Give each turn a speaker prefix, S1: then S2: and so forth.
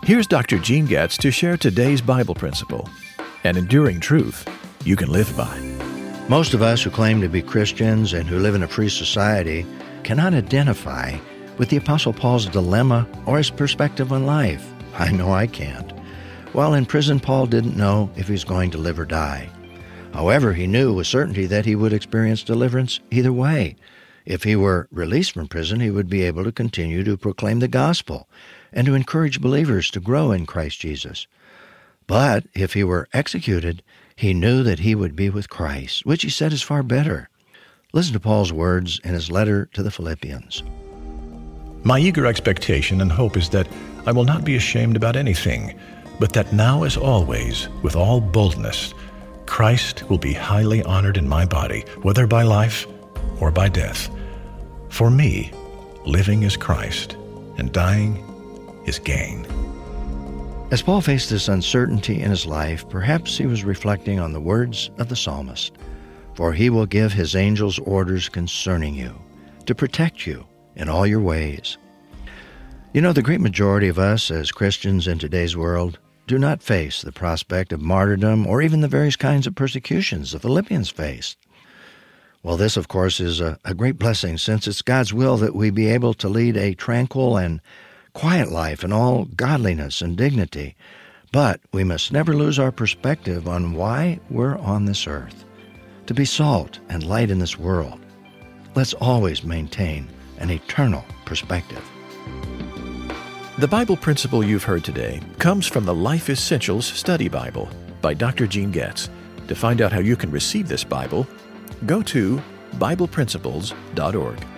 S1: Here's Dr. Gene Getz to share today's Bible principle, an enduring truth you can live by.
S2: Most of us who claim to be Christians and who live in a free society cannot identify with the Apostle Paul's dilemma or his perspective on life. I know I can't. While in prison, Paul didn't know if he was going to live or die. However, he knew with certainty that he would experience deliverance either way. If he were released from prison, he would be able to continue to proclaim the gospel and to encourage believers to grow in Christ Jesus. But if he were executed, he knew that he would be with Christ, which he said is far better. Listen to Paul's words in his letter to the Philippians.
S1: My eager expectation and hope is that I will not be ashamed about anything, but that now as always, with all boldness, Christ will be highly honored in my body, whether by life or by death. For me, living is Christ, and dying is gain.
S2: As Paul faced this uncertainty in his life, perhaps he was reflecting on the words of the psalmist, "For he will give his angels orders concerning you, to protect you in all your ways." You know, the great majority of us as Christians in today's world do not face the prospect of martyrdom or even the various kinds of persecutions the Philippians faced. Well, this, of course, is a great blessing, since it's God's will that we be able to lead a tranquil and quiet life in all godliness and dignity. But we must never lose our perspective on why we're on this earth, to be salt and light in this world. Let's always maintain an eternal perspective.
S1: The Bible principle you've heard today comes from the Life Essentials Study Bible by Dr. Gene Getz. To find out how you can receive this Bible, go to BiblePrinciples.org.